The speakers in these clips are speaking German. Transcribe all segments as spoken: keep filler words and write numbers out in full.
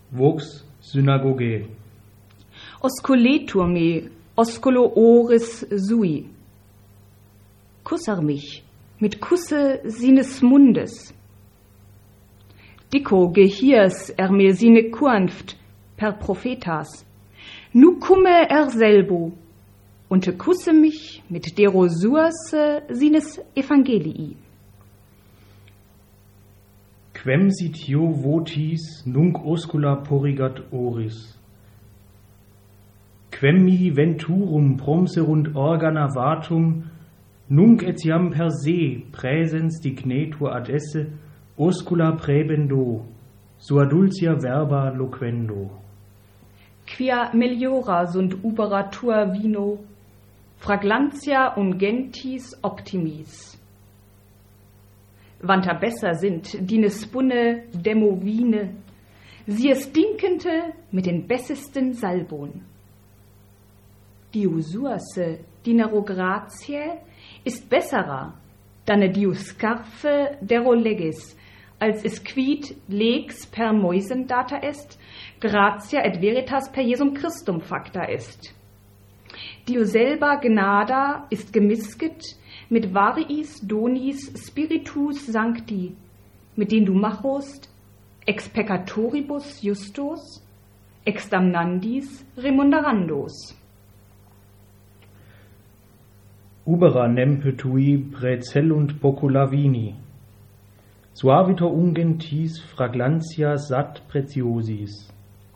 vox synagogae. Osculetur me, osculo oris sui. Kussar mich mit Kusse sines Mundes. Dico gehiers er mir sine Kuanft per Prophetas. Nu kumme er selbo, und kusse mich mit dero suasse sines Evangelii. Quem sit io votis nunc oscula porrigat oris. Quem mihi venturum promserunt organa vatum, nunc etiam per se praesens dignetur ad esse oscula praebendo, sua dulcia verba loquendo. Quia meliora sunt uberatur vino, fraglantia ungentis optimis. Wanta besser sind dine spunne demovine, sie es dinkente mit den bessesten Salbon. Diu suasse dinero gratiae ist besserer, dane diu scarfe dero legis, als es quid lex per Moisen data est, gratia et veritas per Jesum Christum facta est. Dio selber gnada ist gemisket mit variis donis spiritus sancti, mit den du machost ex peccatoribus justus, ex damnandis remunderandos. Ubera nempe tui praecellunt bocula vini, suavitor ungentis fraglantia sat preciosis.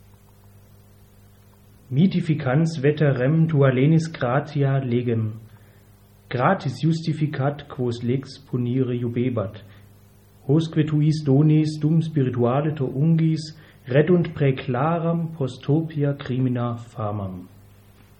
Mitificans veterem tua lenis gratia legem, gratis justificat quos lex punire jubebat, hosque tuis donis dum spirituale to ungis redunt praeclaram postopia crimina famam.